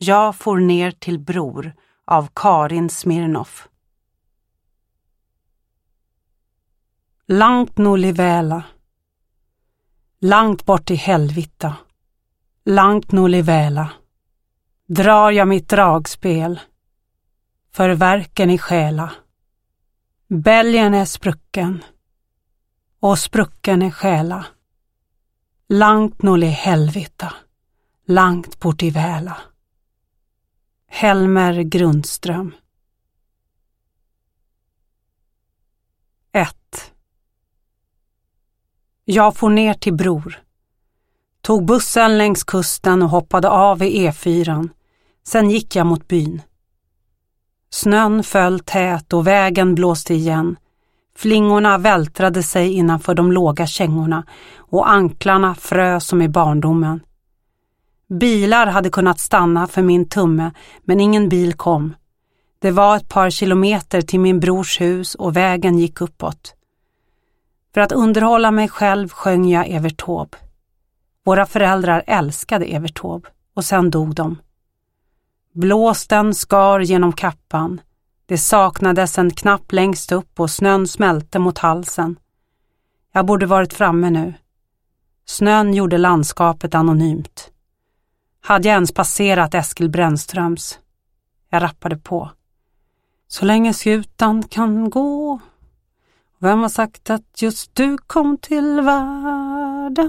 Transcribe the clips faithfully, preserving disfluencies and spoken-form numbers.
Jag for ner till Bror av Karin Smirnoff. Langt Nolliväla. Langt bort i helvita. Langt Nolliväla. Drar jag mitt dragspel. För verken i själa. Bälgen är sprucken. Och sprucken är själa. Langt nolli helvita. Langt bort i väla. Helmer Grundström. ett. Jag for ner till Bror. Tog bussen längs kusten och hoppade av i E fyra. Sen gick jag mot byn. Snön föll tät och vägen blåste igen. Flingorna vältrade sig innanför de låga kängorna och anklarna frös som i barndomen. Bilar hade kunnat stanna för min tumme, men ingen bil kom. Det var ett par kilometer till min brors hus och vägen gick uppåt. För att underhålla mig själv sjöng jag Evert Taube. Våra föräldrar älskade Evert Taube och sen dog de. Blåsten skar genom kappan. Det saknades en knapp längst upp och snön smälte mot halsen. Jag borde varit framme nu. Snön gjorde landskapet anonymt. Hade jag ens passerat Eskil Brännströms? Jag rappade på. Så länge skutan kan gå. Vem har sagt att just du kom till världen?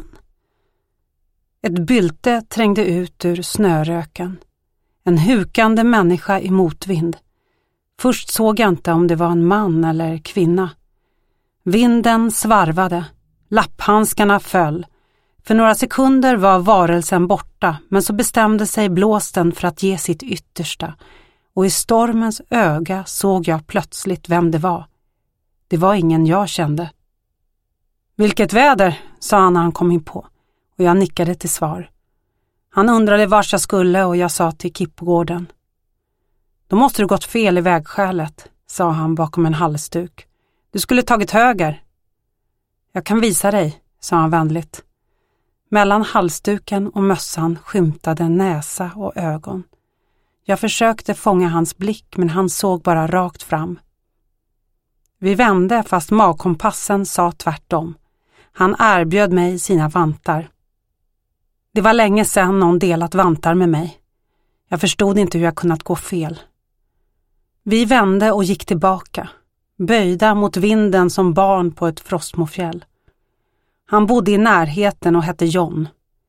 Ett bylte trängde ut ur snöröken. En hukande människa i motvind. Först såg jag inte om det var en man eller kvinna. Vinden svarvade. Lapphandskarna föll. För några sekunder var varelsen borta, men så bestämde sig blåsten för att ge sitt yttersta. Och i stormens öga såg jag plötsligt vem det var. Det var ingen jag kände. Vilket väder, sa han när han kom in på. Och jag nickade till svar. Han undrade vart jag skulle och jag sa till Kippogården. Då måste du gått fel i vägskälet, sa han bakom en halsduk. Du skulle tagit höger. Jag kan visa dig, sa han vänligt. Mellan halsduken och mössan skymtade näsa och ögon. Jag försökte fånga hans blick, men han såg bara rakt fram. Vi vände fast magkompassen sa tvärtom. Han erbjöd mig sina vantar. Det var länge sedan någon delat vantar med mig. Jag förstod inte hur jag kunnat gå fel. Vi vände och gick tillbaka, böjda mot vinden som barn på ett frostmofjäll. Han bodde i närheten och hette John.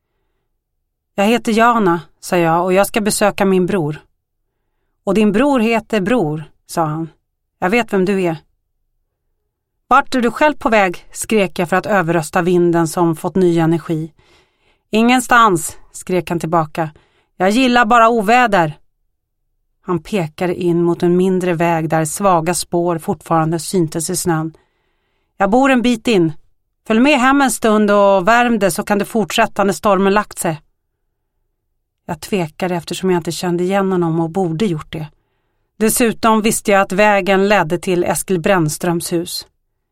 Jag heter Jana, sa jag, och jag ska besöka min bror. Och din bror heter Bror, sa han. Jag vet vem du är. Vart är du själv på väg, skrek jag för att överrösta vinden som fått ny energi. Ingenstans, skrek han tillbaka. Jag gillar bara oväder. Han pekade in mot en mindre väg där svaga spår fortfarande syntes i snön. Jag bor en bit in. Följ med hem en stund och värm det så kan du fortsätta när stormen lagt sig. Jag tvekade eftersom jag inte kände igen honom och borde gjort det. Dessutom visste jag att vägen ledde till Eskil Brännströms hus.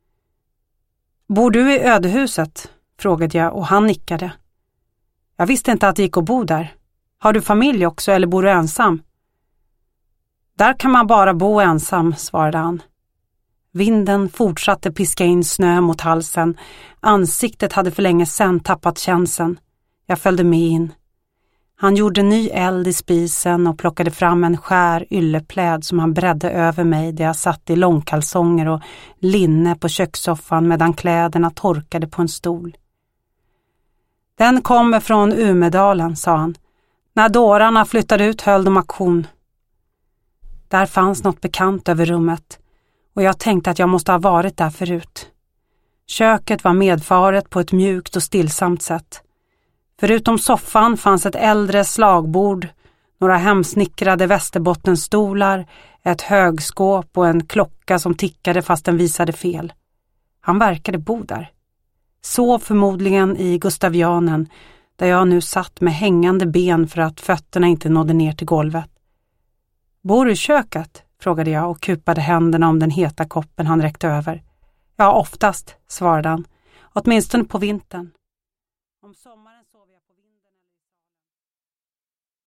Bor du i ödehuset? Frågade jag och han nickade. Jag visste inte att det gick att bo där. Har du familj också eller bor du ensam? Där kan man bara bo ensam, svarade han. Vinden fortsatte piska in snö mot halsen. Ansiktet hade för länge sedan tappat känseln. Jag följde med in. Han gjorde ny eld i spisen och plockade fram en skär yllepläd som han bredde över mig där jag satt i långkalsonger och linne på kökssoffan medan kläderna torkade på en stol. Den kommer från Umedalen, sa han. När dårarna flyttade ut höll de auktion. Där fanns något bekant över rummet och jag tänkte att jag måste ha varit där förut. Köket var medfaret på ett mjukt och stillsamt sätt. Förutom soffan fanns ett äldre slagbord, några hemsnickrade västerbottenstolar, ett högskåp och en klocka som tickade fast den visade fel. Han verkade bo där. Sov förmodligen i Gustavianen, där jag nu satt med hängande ben för att fötterna inte nådde ner till golvet. Bor du i köket? Frågade jag och kupade händerna om den heta koppen han räckte över. Ja, oftast, svarade han. Åtminstone på vintern. Om sommaren